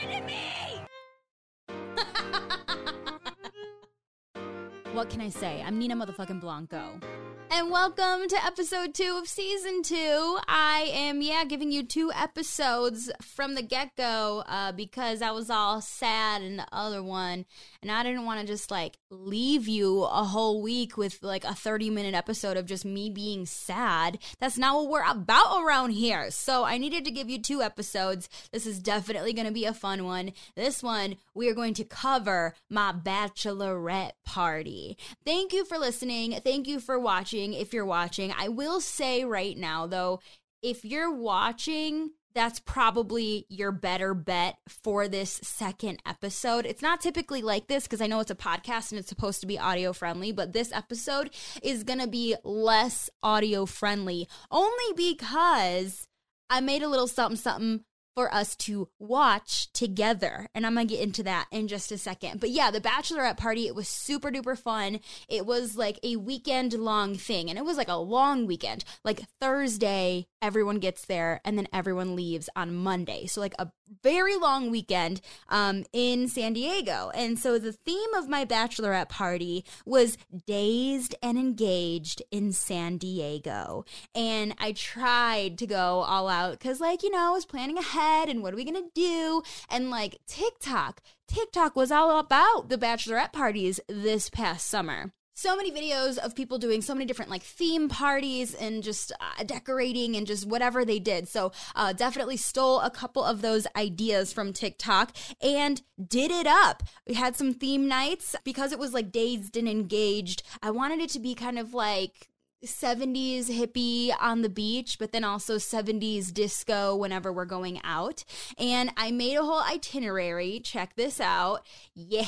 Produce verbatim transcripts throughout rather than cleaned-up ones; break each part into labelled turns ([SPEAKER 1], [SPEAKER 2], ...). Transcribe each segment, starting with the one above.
[SPEAKER 1] to me!
[SPEAKER 2] What can I say? I'm Nina motherfucking Blanco. And welcome to episode two of season two. I am, yeah, giving you two episodes from the get-go uh, because I was all sad in the other one. And I didn't want to just, like, leave you a whole week with, like, a thirty-minute episode of just me being sad. That's not what we're about around here. So I needed to give you two episodes. This is definitely going to be a fun one. This one, we are going to cover my bachelorette party. Thank you for listening. Thank you for watching. If you're watching, I will say right now, though, if you're watching, that's probably your better bet for this second episode. It's not typically like this because I know it's a podcast and it's supposed to be audio friendly, but this episode is going to be less audio friendly only because I made a little something something for us to watch together. And I'm going to get into that in just a second. But yeah, the bachelorette party, it was super duper fun. It was like a weekend long thing. And it was like a long weekend. Like Thursday, everyone gets there and then everyone leaves on Monday. So like a very long weekend um, in San Diego. And so the theme of my bachelorette party was Dazed and Engaged in San Diego. And I tried to go all out because, like, you know, I was planning ahead and what are we going to do? And like TikTok, TikTok was all about the bachelorette parties this past summer. So many videos of people doing so many different like theme parties and just uh, decorating and just whatever they did. So uh, definitely stole a couple of those ideas from TikTok and did it up. We had some theme nights because it was like Dazed and Engaged. I wanted it to be kind of like seventies hippie on the beach, but then also seventies disco whenever we're going out. And I made a whole itinerary. Check this out. Yeah.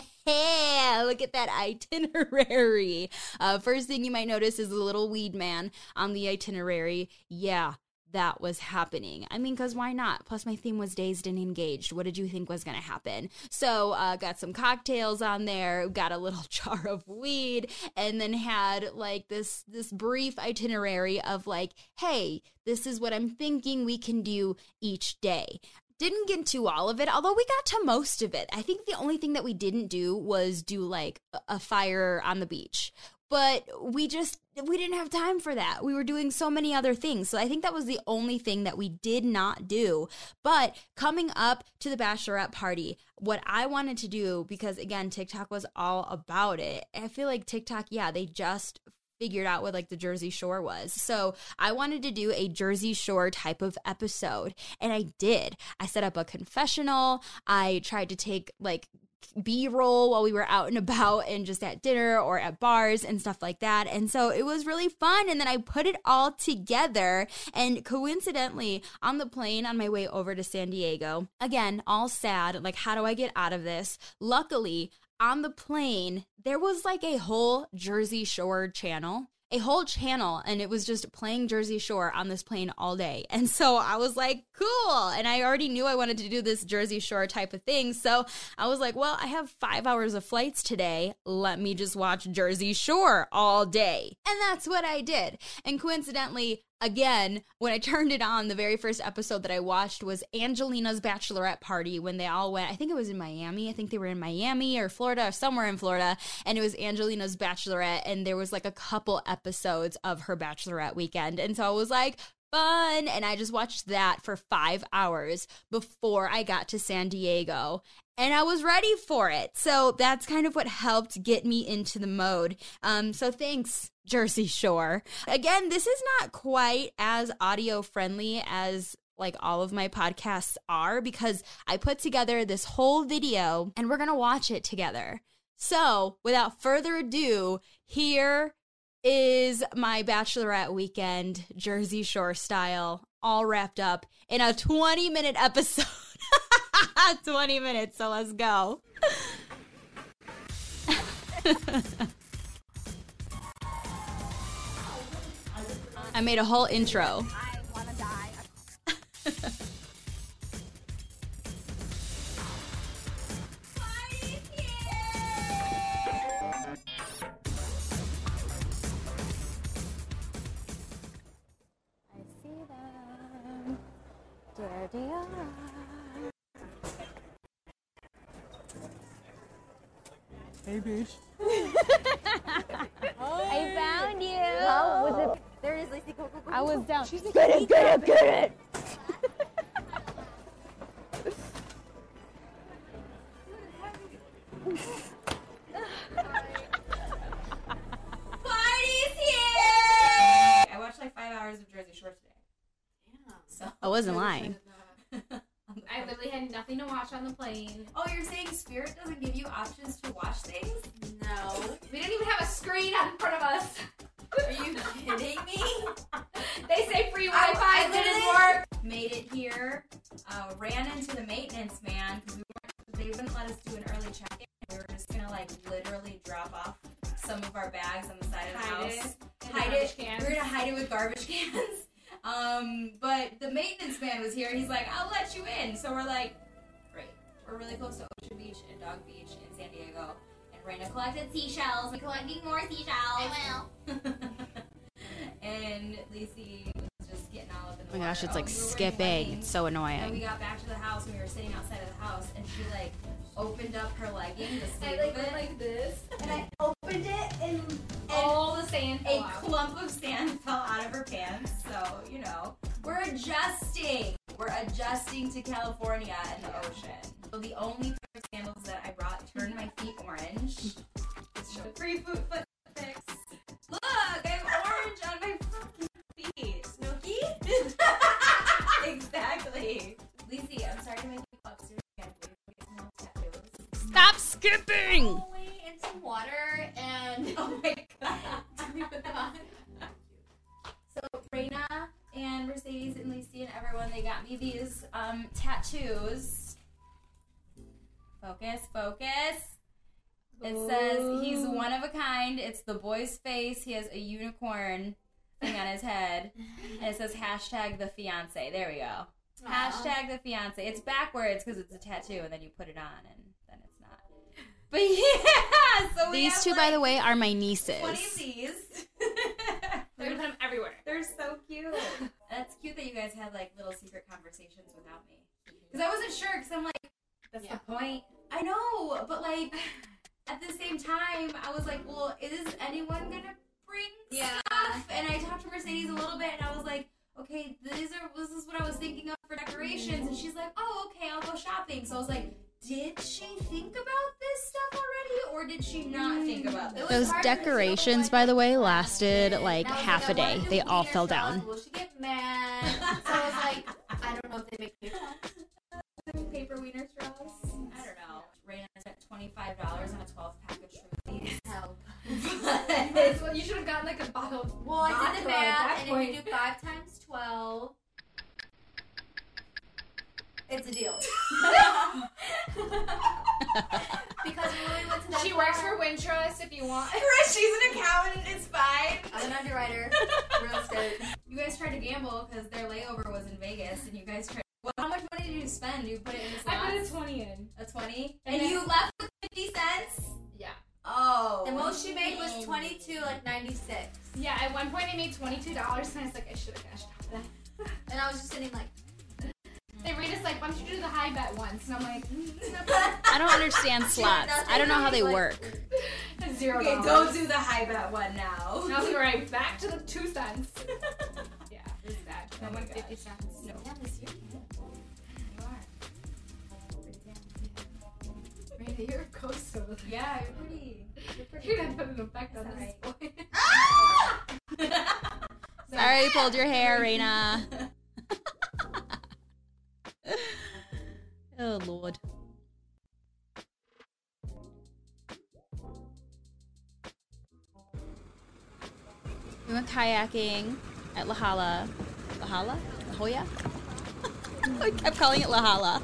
[SPEAKER 2] Look at that itinerary. Uh, first thing you might notice is a little weed man on the itinerary. Yeah, that was happening. I mean, because why not? Plus, my theme was Dazed and Engaged. What did you think was going to happen? So, uh, got some cocktails on there, got a little jar of weed, and then had like this this brief itinerary of like, hey, this is what I'm thinking we can do each day. Didn't get into all of it, although we got to most of it. I think the only thing that we didn't do was do like a fire on the beach. But we just, we didn't have time for that. We were doing so many other things. So I think that was the only thing that we did not do. But coming up to the bachelorette party, what I wanted to do, because again, TikTok was all about it. I feel like TikTok, yeah, they just figured out what like the Jersey Shore was. So I wanted to do a Jersey Shore type of episode. And I did. I set up a confessional. I tried to take like B-roll while we were out and about and just at dinner or at bars and stuff like that. And so it was really fun. And then I put it all together. And coincidentally, on the plane on my way over to San Diego, again, all sad, like, how do I get out of this? Luckily, on the plane, there was like a whole Jersey Shore channel. A whole channel, and it was just playing Jersey Shore on this plane all day. And so I was like, cool. And I already knew I wanted to do this Jersey Shore type of thing. So I was like, well, I have five hours of flights today. Let me just watch Jersey Shore all day. And that's what I did. And coincidentally, again, when I turned it on, the very first episode that I watched was Angelina's bachelorette party when they all went. I think it was in Miami. I think they were in Miami or Florida or somewhere in Florida. And it was Angelina's bachelorette. And there was like a couple episodes of her bachelorette weekend. And so I was like, fun. And I just watched that for five hours before I got to San Diego. And I was ready for it. So that's kind of what helped get me into the mode. Um, so thanks, Jersey Shore. Again, this is not quite as audio friendly as like all of my podcasts are because I put together this whole video and we're going to watch it together. So without further ado, here is my bachelorette weekend, Jersey Shore style, all wrapped up in a twenty minute episode. twenty minutes, so let's go. I made a whole intro.
[SPEAKER 1] I wanna die. Party's here! I see them. Dare, dare. Hey, bitch.
[SPEAKER 2] I found you.
[SPEAKER 3] How was it? There it is, Lacey. Go, go, go.
[SPEAKER 2] I was down.
[SPEAKER 3] She's like, get it, get it, get it.
[SPEAKER 4] Party's here! I watched like five hours of Jersey Shore today.
[SPEAKER 3] Yeah.
[SPEAKER 4] So
[SPEAKER 2] I wasn't lying.
[SPEAKER 5] I literally had nothing to watch on the plane.
[SPEAKER 4] Oh, you're saying Spirit doesn't give you options to watch things?
[SPEAKER 3] No.
[SPEAKER 5] We didn't even have a screen in front of us.
[SPEAKER 4] Are you kidding me?
[SPEAKER 5] They say free
[SPEAKER 4] I,
[SPEAKER 5] Wi-Fi.
[SPEAKER 4] I
[SPEAKER 5] didn't
[SPEAKER 4] didn't
[SPEAKER 5] work.
[SPEAKER 4] work. Made it here. Uh, ran into the maintenance man because we weren't. They wouldn't let us do an early check-in. We were just gonna like literally drop off some of our bags on the side of the
[SPEAKER 5] Hide
[SPEAKER 4] house.
[SPEAKER 5] it.
[SPEAKER 4] Hide
[SPEAKER 5] Garbage
[SPEAKER 4] it.
[SPEAKER 5] cans.
[SPEAKER 4] We we're gonna hide it with garbage cans. Um, but the maintenance man was here. He's like, "I'll let you in." So we're like, "Great." We're really close to Ocean Beach and Dog Beach in San Diego. And Raina collected seashells. We're collecting more seashells. I will. And Lacey was just getting all up in the
[SPEAKER 2] Oh my gosh,
[SPEAKER 4] water.
[SPEAKER 2] it's
[SPEAKER 4] Oh,
[SPEAKER 2] like
[SPEAKER 4] we were wearing
[SPEAKER 2] skipping.
[SPEAKER 4] leggings.
[SPEAKER 2] It's so
[SPEAKER 4] And we
[SPEAKER 2] annoying.
[SPEAKER 4] got back to the house and we were sitting outside of the house and she like opened up her legging, the
[SPEAKER 5] I
[SPEAKER 4] sleeve
[SPEAKER 5] like
[SPEAKER 4] of
[SPEAKER 5] went
[SPEAKER 4] it,
[SPEAKER 5] like this.
[SPEAKER 4] and I opened it and, and
[SPEAKER 5] All the sand
[SPEAKER 4] a
[SPEAKER 5] fell out.
[SPEAKER 4] clump of sand fell out of her pants. So, you know, we're adjusting. We're adjusting to California and the ocean. So the only pair of sandals that I brought turned my feet orange. It's a free foot foot fix. Look, I have orange on my fucking feet. Snooky? Exactly. Lacey, I'm sorry to make you go upstairs again. Will you get some more tattoos?
[SPEAKER 2] Stop skipping!
[SPEAKER 3] Holy and some water and
[SPEAKER 4] Oh my god.
[SPEAKER 3] Let me put them on.
[SPEAKER 4] So Raina and Mercedes and Lacey and everyone, they got me these um, tattoos. Focus, focus. It says he's one of a kind. It's the boy's face. He has a unicorn thing on his head. And it says hashtag the fiance. There we go.
[SPEAKER 3] Aww.
[SPEAKER 4] Hashtag the fiance. It's backwards because it's a tattoo and then you put it on and then it's not. But yeah, so we
[SPEAKER 2] These
[SPEAKER 4] have
[SPEAKER 2] two,
[SPEAKER 4] like
[SPEAKER 2] by the way, are my nieces.
[SPEAKER 4] twenty of these.
[SPEAKER 5] We're gonna put them everywhere.
[SPEAKER 4] They're so cute. That's cute that you guys had like little secret conversations without me. Because I wasn't sure. Because I'm like, that's
[SPEAKER 3] Yeah.
[SPEAKER 4] the point. I know, but like at the same time, I was like, well, is anyone gonna bring
[SPEAKER 3] Yeah.
[SPEAKER 4] stuff? And I talked to Mercedes a little bit, and I was like, okay, these are this is what I was thinking of for decorations. And she's like, oh, okay, I'll go shopping. So I was like, did she think about this stuff already, or did she not think about this?
[SPEAKER 2] Those decorations, by the way, lasted like half a day. They all fell down.
[SPEAKER 3] Will she get mad? So I was like, I don't know if they make me
[SPEAKER 4] Paper wiener straws? I don't know. Raina spent twenty-five dollars on a twelve pack of Trulies.
[SPEAKER 3] help.
[SPEAKER 5] Well, you should have gotten like a bottle of
[SPEAKER 3] Well, I did the
[SPEAKER 5] vodka at
[SPEAKER 3] math,
[SPEAKER 5] that
[SPEAKER 3] and
[SPEAKER 5] point.
[SPEAKER 3] if you do five times twelve, it's a deal. Because when we went to that
[SPEAKER 5] She works
[SPEAKER 3] bar-
[SPEAKER 5] for Wintrust if you want.
[SPEAKER 4] Chris, she's an accountant. It's fine.
[SPEAKER 3] I'm an underwriter, real estate.
[SPEAKER 4] You guys tried to gamble because their layover was in Vegas, and you guys tried. Well, how much money did you spend? You put it in the
[SPEAKER 5] I put a
[SPEAKER 4] slots?
[SPEAKER 5] twenty in.
[SPEAKER 4] A twenty,
[SPEAKER 5] And
[SPEAKER 4] and,
[SPEAKER 5] then-
[SPEAKER 4] you left with fifty cents.
[SPEAKER 5] Yeah.
[SPEAKER 4] Oh.
[SPEAKER 3] The most she made was twenty-two, like ninety-six.
[SPEAKER 5] Yeah, at one point I made twenty-two dollars and I was like, I should have cashed out that.
[SPEAKER 3] And I was just sitting like,
[SPEAKER 5] They read us like, why don't you do the high bet once? And I'm like, mm,
[SPEAKER 2] I don't understand slots. I don't know how they work.
[SPEAKER 5] zero
[SPEAKER 4] Okay,
[SPEAKER 5] dollars.
[SPEAKER 4] don't do the high bet one now.
[SPEAKER 5] And I was like, right, back to the two cents. Yeah, it was bad.
[SPEAKER 4] Oh
[SPEAKER 5] I
[SPEAKER 4] my
[SPEAKER 5] won
[SPEAKER 4] gosh.
[SPEAKER 5] fifty cents.
[SPEAKER 4] No.
[SPEAKER 3] yeah, Miss you.
[SPEAKER 4] You are. Pretty tan.
[SPEAKER 5] Randy, you're a ghost over there.
[SPEAKER 4] Yeah, you're pretty. You're pretty.
[SPEAKER 5] You're gonna put an effect on
[SPEAKER 4] That's
[SPEAKER 5] this
[SPEAKER 4] alright.
[SPEAKER 5] boy.
[SPEAKER 2] Sorry, you pulled your hair, Raina. Oh, Lord. We went kayaking at La Jolla. La Jolla? La Jolla? I kept calling it La Jolla.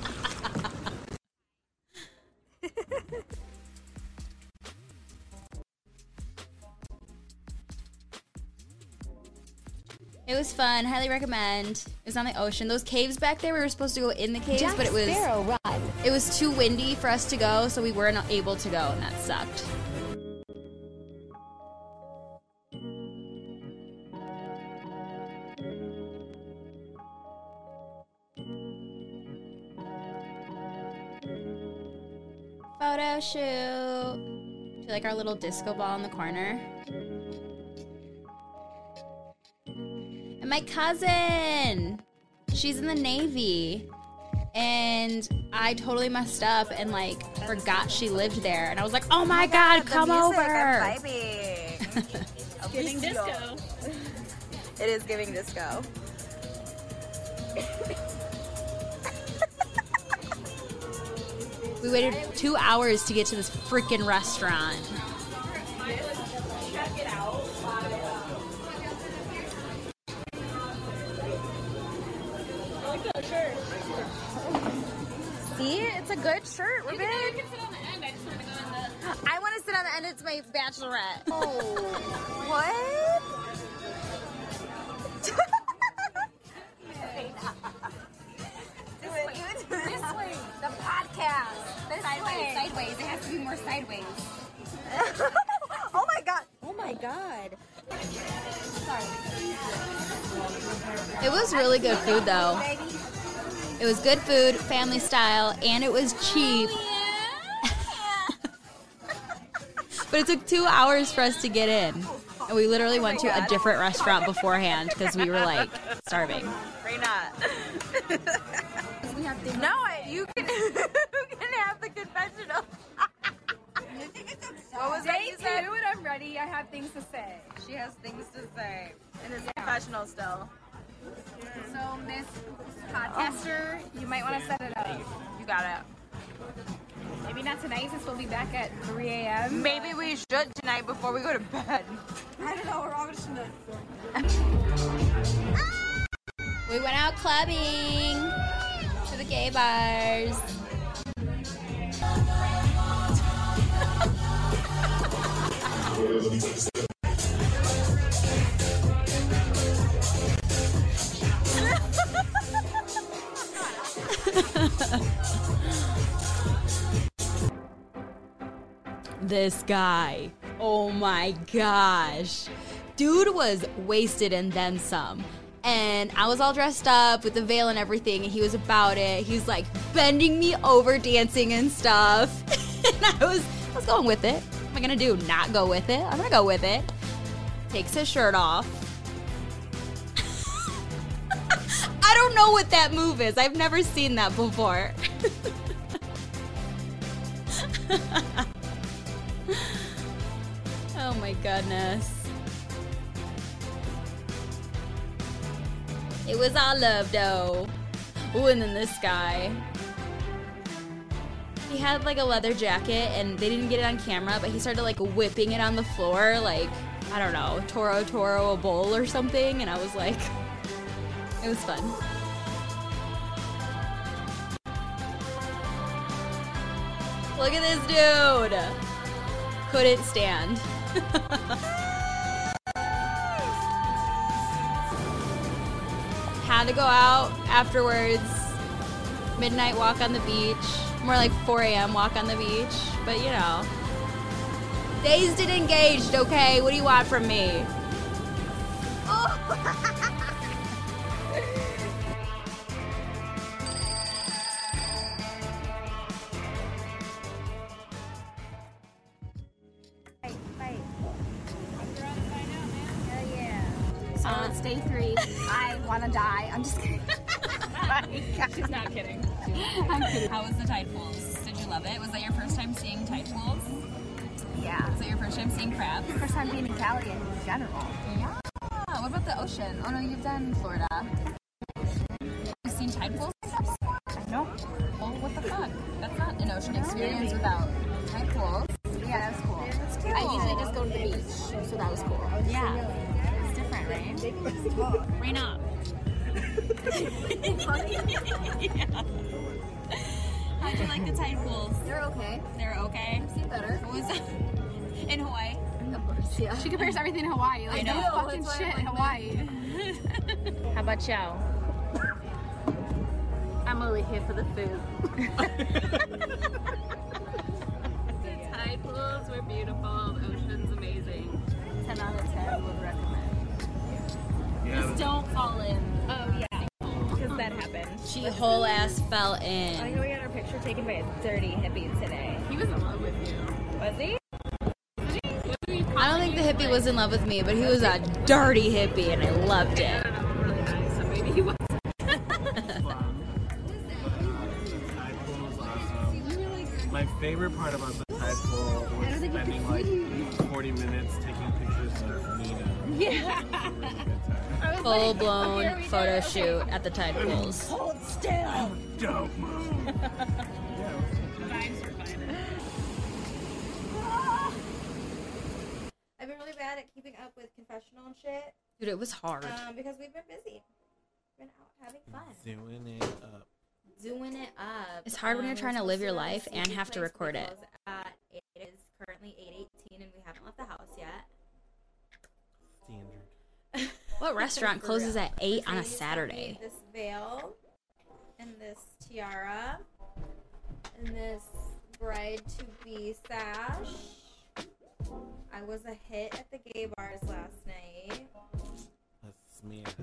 [SPEAKER 2] It was fun. Highly recommend. It was on the ocean. Those caves back there, we were supposed to go in the caves, but it was it was too windy for us to go, so we weren't able to go, and that sucked. Photo shoot. To like our little disco ball in the corner. And my cousin. She's in the Navy. And I totally messed up and like forgot she lived there. And I was like, oh my, oh my god, god, come
[SPEAKER 1] music,
[SPEAKER 2] over.
[SPEAKER 1] I'm vibing.
[SPEAKER 6] It's giving disco.
[SPEAKER 1] It is giving disco.
[SPEAKER 2] We waited two hours to get to this freaking restaurant.
[SPEAKER 6] Check it out. I like that shirt.
[SPEAKER 1] See, it's a good shirt. We're
[SPEAKER 6] You
[SPEAKER 1] big.
[SPEAKER 6] can, you can sit on the end. I just want to go on the...
[SPEAKER 1] I want to sit on the end. It's my bachelorette. Oh, what?
[SPEAKER 3] This way, the podcast. This sideways, sideways. It has to be more sideways.
[SPEAKER 1] Oh my god. Oh my god.
[SPEAKER 2] It was really good food though. It was good food, family style, and it was cheap. But it took two hours for us to get in. And we literally went to a different restaurant beforehand because we were like starving.
[SPEAKER 1] Right not. No, I, you can you can have the confessional. What was that
[SPEAKER 5] Day
[SPEAKER 1] you said?
[SPEAKER 5] two, and I'm ready. I have things to say.
[SPEAKER 1] She has things to say. And it's confessional still.
[SPEAKER 5] So, Miss Podcaster, you might want to set it up.
[SPEAKER 1] You got it.
[SPEAKER 5] Maybe not tonight since we'll be back at three a.m.
[SPEAKER 1] Maybe we should tonight before we go to bed.
[SPEAKER 5] I don't know. We're all just gonna...
[SPEAKER 2] We went out clubbing to the gay bars. This guy, oh my gosh, dude was wasted and then some. And I was all dressed up with the veil and everything, and he was about it. He was like bending me over, dancing and stuff. And I was, I was going with it. What am I gonna do? Not go with it? I'm gonna go with it. Takes his shirt off. I don't know what that move is. I've never seen that before. Oh my goodness. It was all love though. Ooh, and then this guy. He had like a leather jacket and they didn't get it on camera, but he started like whipping it on the floor like, I don't know, Toro Toro a bowl or something, and I was like, it was fun. Look at this dude. Couldn't stand. Had to go out afterwards. Midnight walk on the beach. More like four a.m. walk on the beach. But you know. Dazed and engaged, okay? What do you want from me?
[SPEAKER 5] So it's day three. I want to die. I'm just kidding.
[SPEAKER 6] She's not kidding.
[SPEAKER 5] I'm kidding.
[SPEAKER 2] How was the tide pools? Did you love it? Was that your first time seeing tide pools?
[SPEAKER 5] Yeah.
[SPEAKER 2] Was that your first time seeing crabs?
[SPEAKER 5] First time being in Cali in general.
[SPEAKER 2] Yeah. What about the ocean? Oh no, you've done Florida. You've seen tide pools?
[SPEAKER 5] No.
[SPEAKER 2] Well, what the fuck? That's not an ocean experience without tide pools.
[SPEAKER 5] Yeah, that was cool. That's cute. I usually just go to the beach, so that was cool.
[SPEAKER 2] Yeah. It's different, right? Rain up. Yeah. How'd you like the tide pools?
[SPEAKER 3] They're okay.
[SPEAKER 2] They're okay.
[SPEAKER 3] I've seen better.
[SPEAKER 2] What was in Hawaii?
[SPEAKER 3] Of course, yeah.
[SPEAKER 5] She compares everything to Hawaii. Like,
[SPEAKER 2] I know.
[SPEAKER 5] no fucking
[SPEAKER 3] That's why
[SPEAKER 5] shit
[SPEAKER 3] I'm
[SPEAKER 5] in
[SPEAKER 3] like,
[SPEAKER 5] Hawaii.
[SPEAKER 6] How about you?
[SPEAKER 3] I'm only here for the food.
[SPEAKER 6] The tide pools were beautiful. The ocean's amazing.
[SPEAKER 3] ten out of ten would recommend.
[SPEAKER 6] Just don't fall in.
[SPEAKER 5] Oh, yeah.
[SPEAKER 6] Because then
[SPEAKER 5] happened.
[SPEAKER 2] She whole ass fell
[SPEAKER 5] I think
[SPEAKER 2] in.
[SPEAKER 5] we got our picture taken by a dirty hippie today.
[SPEAKER 6] He was in love with you.
[SPEAKER 5] Was he?
[SPEAKER 2] I don't think the hippie was in love with me, but he was a dirty hippie, and I loved
[SPEAKER 6] I
[SPEAKER 2] it.
[SPEAKER 6] don't know, really nice, so maybe he was.
[SPEAKER 7] My favorite part about the tide pool was spending like forty minutes taking pictures of Nina.
[SPEAKER 5] Yeah.
[SPEAKER 2] Full blown photo shoot at the tide pools.
[SPEAKER 5] Hold still.
[SPEAKER 7] Don't move.
[SPEAKER 1] I've been really bad at keeping up with confessional and shit
[SPEAKER 2] Dude, it was hard.
[SPEAKER 1] um, because we've been busy. Been out having fun.
[SPEAKER 7] Doing it up.
[SPEAKER 1] Doing it up.
[SPEAKER 2] It's hard when you're
[SPEAKER 1] Um,
[SPEAKER 2] trying to
[SPEAKER 1] we're
[SPEAKER 2] live your
[SPEAKER 1] supposed
[SPEAKER 2] life
[SPEAKER 1] have a
[SPEAKER 2] and
[SPEAKER 1] sleeping
[SPEAKER 2] have to
[SPEAKER 1] place,
[SPEAKER 2] record
[SPEAKER 1] but
[SPEAKER 2] it.
[SPEAKER 1] we close at- It is currently eight eighteen and we haven't left the house yet.
[SPEAKER 7] Standard.
[SPEAKER 2] What restaurant
[SPEAKER 1] For
[SPEAKER 2] closes
[SPEAKER 1] real.
[SPEAKER 2] at eight on a
[SPEAKER 1] Mercedes
[SPEAKER 2] Saturday?
[SPEAKER 1] made This veil and this tiara and this bride-to-be sash. I was a hit at the gay bars last night.
[SPEAKER 7] A smash.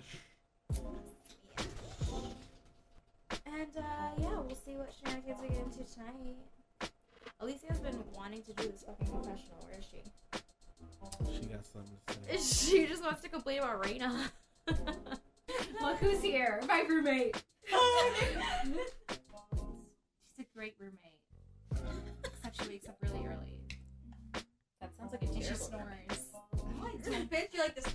[SPEAKER 1] And uh, yeah, we'll see what shenanigans we get into tonight. Alicia's been wanting to do this fucking confessional. Where is she?
[SPEAKER 7] She got something to say.
[SPEAKER 1] She just wants to complain about Raina.
[SPEAKER 5] Look who's here. My roommate. She's a great roommate. Except she wakes up really early.
[SPEAKER 1] That sounds like a
[SPEAKER 5] And she
[SPEAKER 1] terrible
[SPEAKER 5] snores.
[SPEAKER 1] roommate. Bitch, you like this?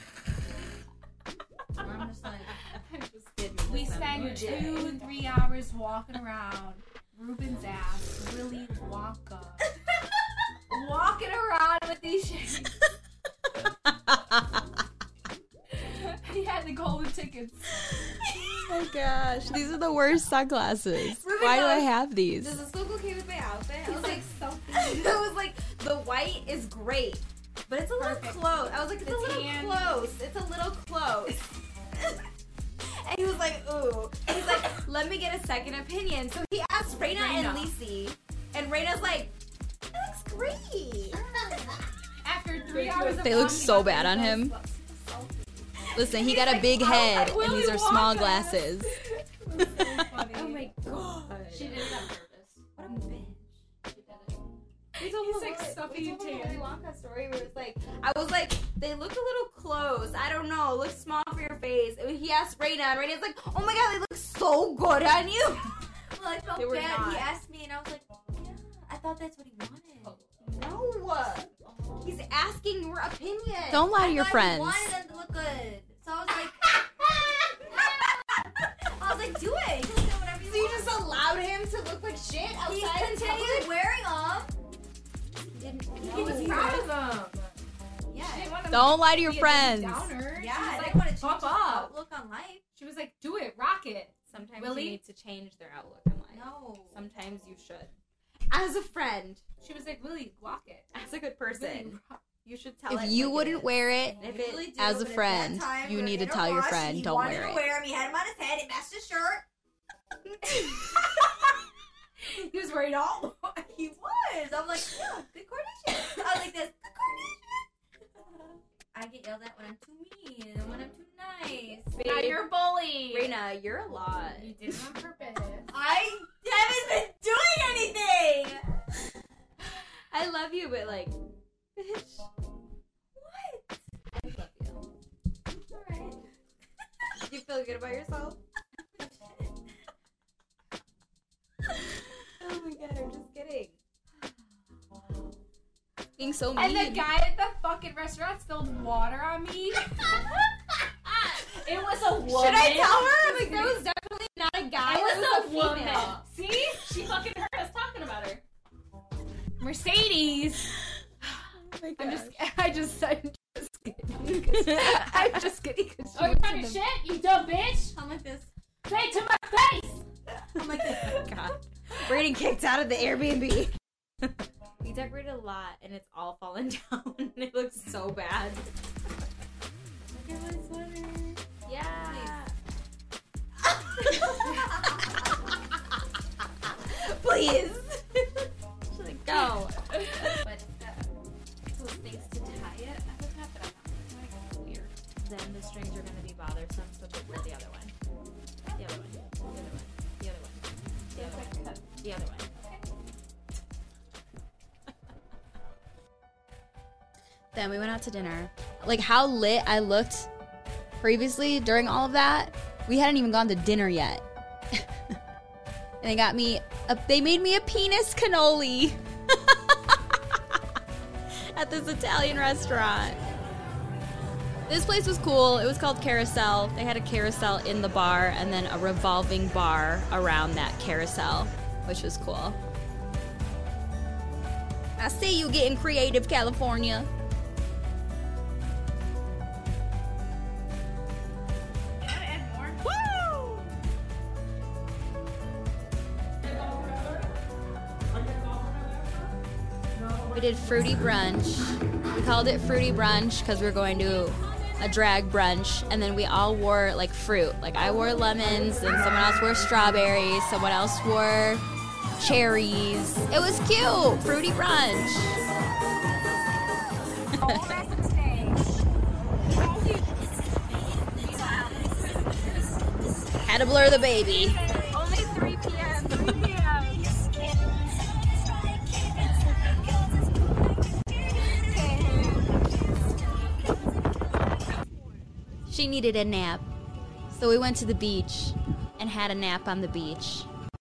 [SPEAKER 1] I'm just like,
[SPEAKER 5] I'm just
[SPEAKER 1] kidding.
[SPEAKER 5] We
[SPEAKER 1] This
[SPEAKER 5] spend
[SPEAKER 1] sounds good.
[SPEAKER 5] two, three hours walking around Ruben's ass, Willy Wonka. Walking around with these shit. He had the golden tickets.
[SPEAKER 2] Oh gosh, these are the worst sunglasses. Why do I have these?
[SPEAKER 1] Does this look okay with my outfit? I was like, I was like, the white is great, but it's a little
[SPEAKER 5] Perfect.
[SPEAKER 1] close. I was like, it's
[SPEAKER 5] The
[SPEAKER 1] a little
[SPEAKER 5] tan.
[SPEAKER 1] close. It's a little close. And he was like, ooh. And he's like, let me get a second opinion. So he asked Raina, and
[SPEAKER 5] Raina.
[SPEAKER 1] Lisi, and Raina's like, that looks great.
[SPEAKER 5] After three hours of
[SPEAKER 2] They look
[SPEAKER 5] talking
[SPEAKER 2] so
[SPEAKER 5] about
[SPEAKER 2] bad on him.
[SPEAKER 5] themselves.
[SPEAKER 2] Listen, he got a big head, and these are small glasses.
[SPEAKER 1] Oh my god.
[SPEAKER 5] She did it on purpose.
[SPEAKER 1] What a bitch.
[SPEAKER 5] She did it.
[SPEAKER 1] We told
[SPEAKER 5] He's
[SPEAKER 1] him
[SPEAKER 5] like
[SPEAKER 1] a-
[SPEAKER 5] stuffy
[SPEAKER 1] we told him a
[SPEAKER 5] tan.
[SPEAKER 1] Willy Wonka story where it's like, I was like, they look a little close. I don't know. Look small for your face. And he asked Raina, and Raina's like, oh my god, they look so good on you. Well, I felt
[SPEAKER 5] They were
[SPEAKER 1] bad.
[SPEAKER 5] not.
[SPEAKER 1] He asked me, and I was like, yeah, I thought that's what he wanted. No. He's asking your opinion.
[SPEAKER 2] Don't lie to your
[SPEAKER 1] I thought
[SPEAKER 2] friends.
[SPEAKER 1] He wanted them to look good. So I was like, I was like, do it. You can do whatever you
[SPEAKER 3] So you
[SPEAKER 1] want.
[SPEAKER 3] just allowed him to look like shit outside
[SPEAKER 1] He
[SPEAKER 3] in
[SPEAKER 1] continued
[SPEAKER 3] public?
[SPEAKER 1] wearing them. He didn't. He
[SPEAKER 5] He was
[SPEAKER 1] didn't
[SPEAKER 5] proud of them.
[SPEAKER 1] Yeah.
[SPEAKER 5] She didn't want him
[SPEAKER 2] Don't lie to your
[SPEAKER 5] be a
[SPEAKER 2] friends.
[SPEAKER 5] downer.
[SPEAKER 1] Yeah,
[SPEAKER 5] She was
[SPEAKER 1] I
[SPEAKER 5] like,
[SPEAKER 1] didn't want to change
[SPEAKER 5] pop
[SPEAKER 1] his
[SPEAKER 5] up.
[SPEAKER 1] outlook on life.
[SPEAKER 5] She was like, do it, rock it.
[SPEAKER 1] Sometimes
[SPEAKER 5] Willie?
[SPEAKER 1] you need to change their outlook on life.
[SPEAKER 3] No.
[SPEAKER 1] Sometimes you should. As a friend,
[SPEAKER 5] She was like, Willie, walk it.
[SPEAKER 1] as a good
[SPEAKER 5] Willie,
[SPEAKER 1] person,
[SPEAKER 5] rock.
[SPEAKER 1] you should tell it.
[SPEAKER 2] If you
[SPEAKER 1] like it
[SPEAKER 2] wouldn't
[SPEAKER 1] is.
[SPEAKER 2] wear it,
[SPEAKER 1] If it, really do,
[SPEAKER 2] as a
[SPEAKER 1] but if
[SPEAKER 2] friend,
[SPEAKER 1] that time
[SPEAKER 2] you
[SPEAKER 1] we were
[SPEAKER 2] need
[SPEAKER 1] in
[SPEAKER 2] to
[SPEAKER 1] a
[SPEAKER 2] tell your
[SPEAKER 1] rush,
[SPEAKER 2] friend,
[SPEAKER 1] he
[SPEAKER 2] don't
[SPEAKER 1] wanted
[SPEAKER 2] wear
[SPEAKER 1] to
[SPEAKER 2] it.
[SPEAKER 1] Wear him. He had him on his head. It matched his shirt.
[SPEAKER 5] He was wearing all.
[SPEAKER 1] He was. I'm like, yeah, good coordination. I was like this. Good coordination. I get yelled at when I'm too mean and when I'm too nice.
[SPEAKER 5] Now you're a bully.
[SPEAKER 1] Raina, you're a lot.
[SPEAKER 5] You did it on purpose.
[SPEAKER 1] I haven't been doing anything. I love you, but like, bitch. What? I love you. Alright. Do you feel good about yourself? Oh my god, I'm just kidding.
[SPEAKER 2] Being so mean.
[SPEAKER 5] And the guy at the fucking restaurant spilled water on me. It was a woman.
[SPEAKER 1] Should I tell her? Like, that was definitely not a guy.
[SPEAKER 5] It was,
[SPEAKER 1] that
[SPEAKER 5] a
[SPEAKER 1] female.
[SPEAKER 5] woman. See? She fucking heard us talking about her. Mercedes.
[SPEAKER 2] Oh
[SPEAKER 5] I'm just, I just, I'm just kidding. I'm just kidding.
[SPEAKER 6] Oh, you're talking shit, you dumb bitch!
[SPEAKER 1] I'm like this.
[SPEAKER 6] Say it to my face!
[SPEAKER 1] I'm like this.
[SPEAKER 2] God.
[SPEAKER 1] Brayden kicked out of the Airbnb. We decorated a lot and it's all fallen down. It looks so bad. Look at my sweater. Yeah. Please. She's like, go.
[SPEAKER 5] But uh, those things to tie it, I would have that on. Like, weird.
[SPEAKER 1] Then the strings are going to be bothersome, so take the other one. The other one.
[SPEAKER 2] the other way. Then we went out to dinner. Like how lit I looked previously during all of that. We hadn't even gone to dinner yet. And they got me, a, they made me a penis cannoli at this Italian restaurant. This place was cool. It was called Carousel. They had a carousel in the bar and then a revolving bar around that carousel, which was cool. I see you getting creative, California. We did fruity brunch. We called it fruity brunch because we were going to a drag brunch, and then we all wore like fruit. Like I wore lemons, and someone else wore strawberries, someone else wore cherries. It was cute. Fruity brunch. Had to blur the baby.
[SPEAKER 3] Only three p.m. three p.m.
[SPEAKER 2] She needed a nap, so we went to the beach and had a nap on the beach.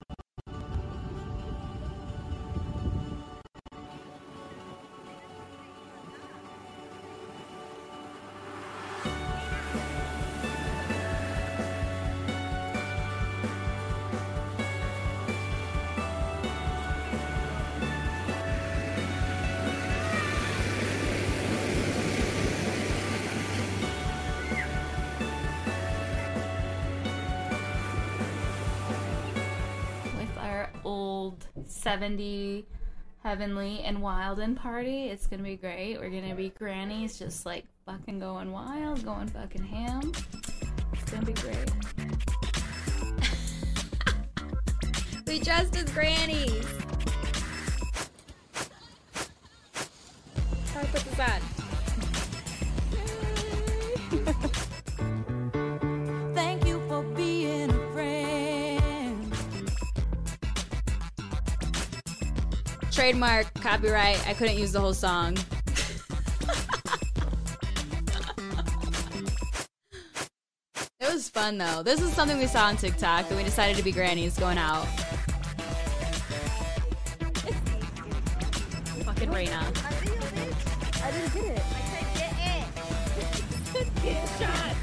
[SPEAKER 6] seventy Heavenly and Wild and party. It's gonna be great. We're gonna be grannies, just like fucking going wild, going fucking ham. It's gonna be great.
[SPEAKER 2] We dressed as grannies. How do I put this on?
[SPEAKER 8] Thank you for being a friend.
[SPEAKER 2] Trademark, copyright. I couldn't use the whole song. It was fun though. This is something we saw on TikTok and we decided to be grannies going out. Fucking Raina.
[SPEAKER 3] I didn't get it. I said get it. Get shot.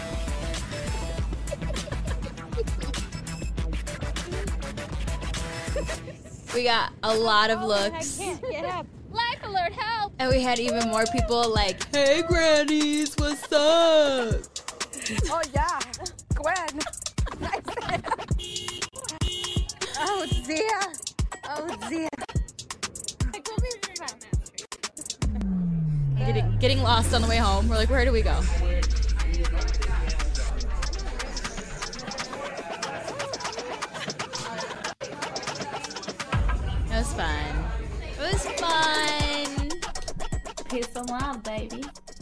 [SPEAKER 2] We got a lot of looks.
[SPEAKER 3] I can't get up. Life alert, help!
[SPEAKER 2] And we had even more people like, hey grannies, what's up?
[SPEAKER 3] Oh yeah, Gwen. Oh dear. Oh dear.
[SPEAKER 2] Getting, getting lost on the way home. We're like, where do we go? It was fun. It was fun.
[SPEAKER 6] Peace and love, baby.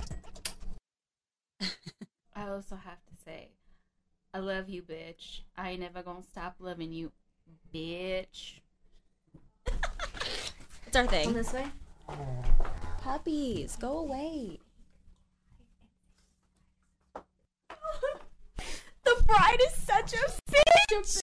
[SPEAKER 6] I also have to say, I love you, bitch. I ain't never gonna stop loving you, bitch.
[SPEAKER 2] It's our thing.
[SPEAKER 1] This way?
[SPEAKER 2] Puppies, go away.
[SPEAKER 1] The bride is such a bitch.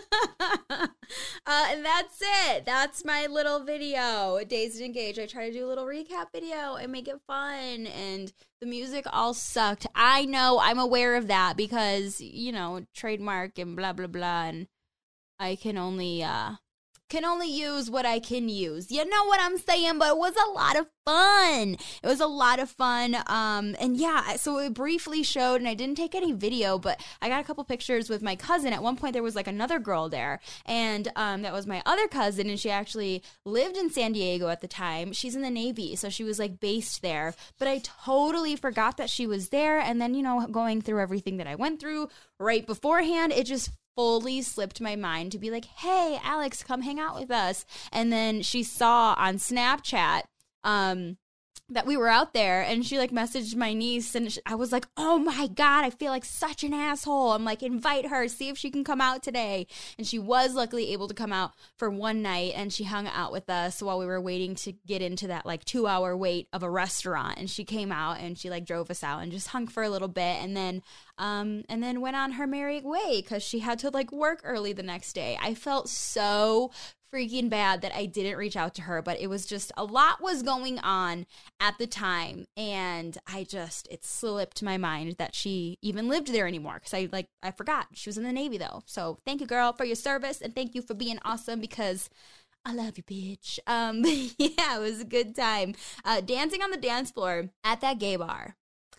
[SPEAKER 2] uh, and that's it. That's my little video, Dazed and Engaged. I try to do a little recap video and make it fun. And the music all sucked. I know. I'm aware of that because, you know, trademark and blah, blah, blah. And I can only, uh, can only use what I can use. You know what I'm saying? But it was a lot of fun. It was a lot of fun. Um, and yeah, so it briefly showed, and I didn't take any video, but I got a couple pictures with my cousin. At one point, there was like another girl there, and um, that was my other cousin, and she actually lived in San Diego at the time. She's in the Navy, so she was like based there. But I totally forgot that she was there, and then, you know, going through everything that I went through right beforehand, it just fully slipped my mind to be like, hey, Alex, come hang out with us. And then she saw on Snapchat um, that we were out there, and she like messaged my niece, and I was like, oh my God, I feel like such an asshole. I'm like, invite her, see if she can come out today. And she was luckily able to come out for one night, and she hung out with us while we were waiting to get into that like two hour wait of a restaurant. And she came out and she like drove us out and just hung for a little bit, and then um and then went on her merry way because she had to like work early the next day. I felt so freaking bad that I didn't reach out to her, but it was just a lot was going on at the time, and I just it slipped my mind that she even lived there anymore because I like I forgot she was in the Navy though. So thank you, girl, for your service, and thank you for being awesome because I love you, bitch. Um, yeah, it was a good time. Uh, dancing on the dance floor at that gay bar.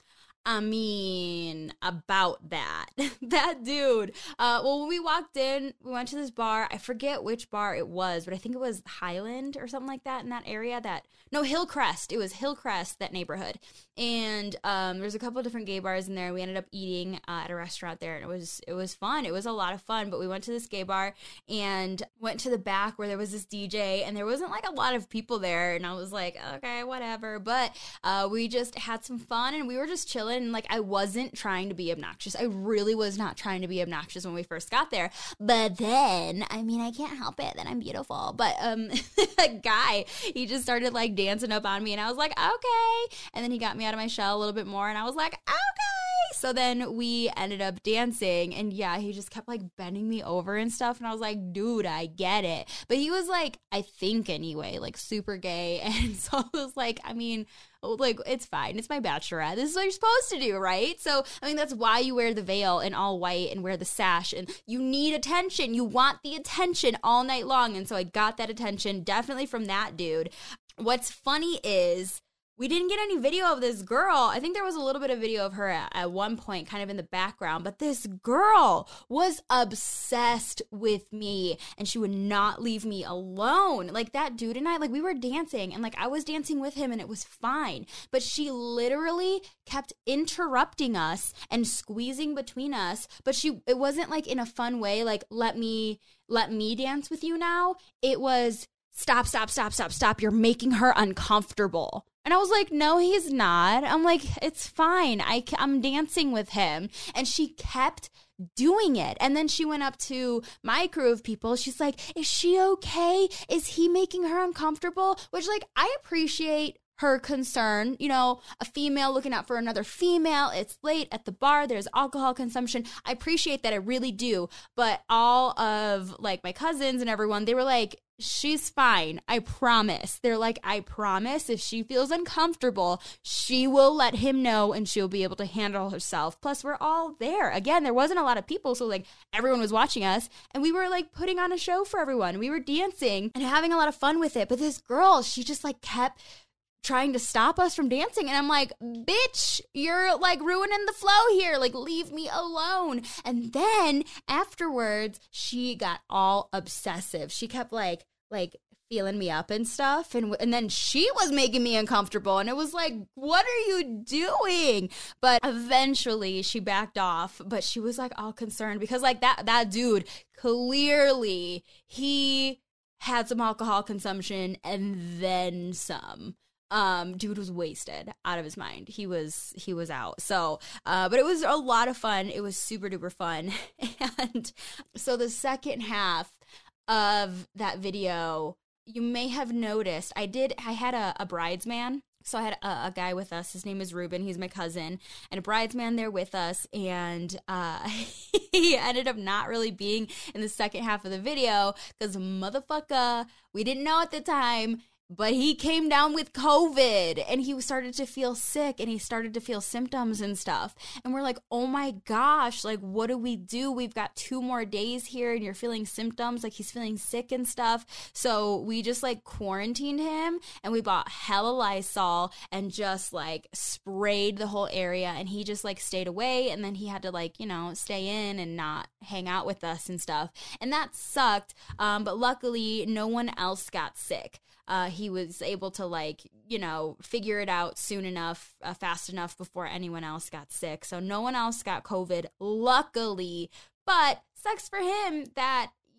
[SPEAKER 2] I mean, about that. That dude. Uh, well, when we walked in, we went to this bar. I forget which bar it was, but I think it was Highland or something like that in that area. That No, Hillcrest. It was Hillcrest, that neighborhood. And um, there's a couple of different gay bars in there. We ended up eating uh, at a restaurant there, and it was it was fun. It was a lot of fun, but we went to this gay bar and went to the back where there was this D J, and there wasn't like a lot of people there, and I was like, okay, whatever. But uh, we just had some fun, and we were just chilling. And like, I wasn't trying to be obnoxious. I really was not trying to be obnoxious when we first got there. But then, I mean, I can't help it that I'm beautiful. But um, a guy, he just started like dancing up on me, and I was like, okay. And then he got me out of my shell a little bit more, and I was like, okay. So then we ended up dancing, and yeah, he just kept like bending me over and stuff, and I was like, dude, I get it. But he was like, I think anyway, like super gay, and so I was like, I mean, like, it's fine. It's my bachelorette. This is what you're supposed to do, right? So, I mean, that's why you wear the veil in all white and wear the sash, and you need attention. You want the attention all night long, and so I got that attention definitely from that dude. What's funny is we didn't get any video of this girl. I think there was a little bit of video of her at, at one point, kind of in the background. But this girl was obsessed with me, and she would not leave me alone. Like, that dude and I, like, we were dancing, and, like, I was dancing with him, and it was fine. But she literally kept interrupting us and squeezing between us. But she, it wasn't, like, in a fun way, like, let me, let me dance with you now. It was, stop, stop, stop, stop, stop. You're making her uncomfortable. And I was like, no, he's not. I'm like, it's fine. I, I'm dancing with him. And she kept doing it. And then she went up to my crew of people. She's like, is she okay? Is he making her uncomfortable? Which, like, I appreciate her concern. You know, a female looking out for another female. It's late at the bar. There's alcohol consumption. I appreciate that. I really do. But all of, like, my cousins and everyone, they were like, she's fine. I promise. They're like, I promise if she feels uncomfortable, she will let him know and she'll be able to handle herself. Plus, we're all there. Again, there wasn't a lot of people, so like everyone was watching us, and we were like putting on a show for everyone. We were dancing and having a lot of fun with it. But this girl, she just like kept trying to stop us from dancing, and I'm like, bitch, you're like ruining the flow here, like leave me alone. And then afterwards she got all obsessive. She kept like like feeling me up and stuff, and and then she was making me uncomfortable, and it was like, what are you doing? But eventually she backed off, but she was like all concerned because like that that dude, clearly he had some alcohol consumption and then some. Um, dude was wasted out of his mind. He was, he was out. So, uh, but it was a lot of fun. It was super duper fun. And so the second half of that video, you may have noticed, I did, I had a, a bridesman. So I had a, a guy with us. His name is Ruben. He's my cousin, and a bridesman there with us. And uh, he ended up not really being in the second half of the video because motherfucker, we didn't know at the time, but he came down with COVID, and he started to feel sick, and he started to feel symptoms and stuff. And we're like, oh my gosh, like, what do we do? We've got two more days here, and you're feeling symptoms, like he's feeling sick and stuff. So we just like quarantined him, and we bought hella Lysol and just like sprayed the whole area, and he just like stayed away, and then he had to like, you know, stay in and not hang out with us and stuff. And that sucked, um, but luckily no one else got sick. Uh, he was able to, like, you know, figure it out soon enough, uh, fast enough before anyone else got sick. So no one else got COVID, luckily. But sucks for him that,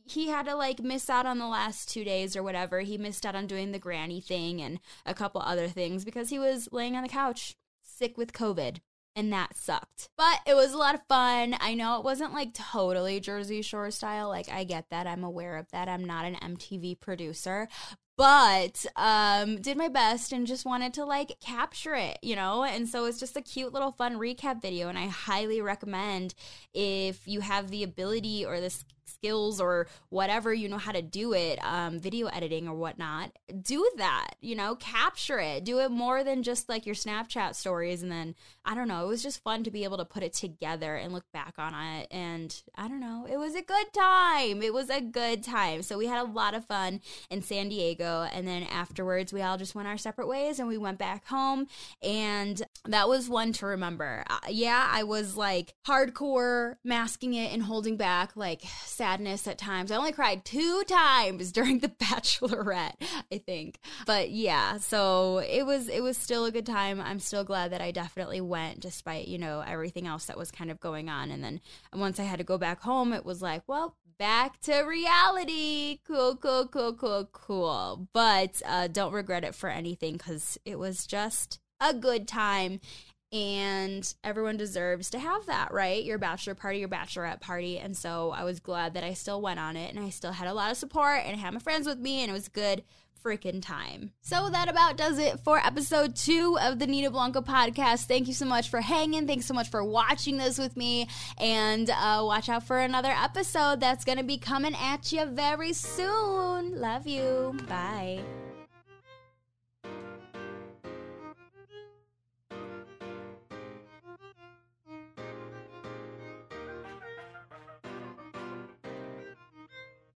[SPEAKER 2] he had to like miss out on the last two days or whatever. He missed out on doing the granny thing and a couple other things because he was laying on the couch sick with COVID. And that sucked. But it was a lot of fun. I know it wasn't like totally Jersey Shore style. Like, I get that. I'm aware of that. I'm not an M T V producer. But um, did my best and just wanted to like capture it, you know? And so it's just a cute little fun recap video. And I highly recommend, if you have the ability or the skills or whatever, you know how to do it, um, video editing or whatnot, do that, you know, capture it, do it more than just like your Snapchat stories. And then, I don't know, it was just fun to be able to put it together and look back on it. And I don't know, it was a good time. It was a good time. So we had a lot of fun in San Diego. And then afterwards, we all just went our separate ways and we went back home. And that was one to remember. Uh, yeah, I was like hardcore masking it and holding back, like sadness at times. I only cried two times during the Bachelorette, I think. But yeah, so it was it was still a good time. I'm still glad that I definitely went, despite, you know, everything else that was kind of going on. And then once I had to go back home, it was like, well, back to reality. Cool, cool, cool, cool, cool. But uh, don't regret it for anything, because it was just a good time. And everyone deserves to have that, right? Your bachelor party, your bachelorette party. And so I was glad that I still went on it, and I still had a lot of support, and I had my friends with me, and it was good freaking time. So that about does it for episode two of the Nina Blanco podcast. Thank you so much for hanging. Thanks so much for watching this with me. And uh, watch out for another episode that's going to be coming at you very soon. Love you. Bye.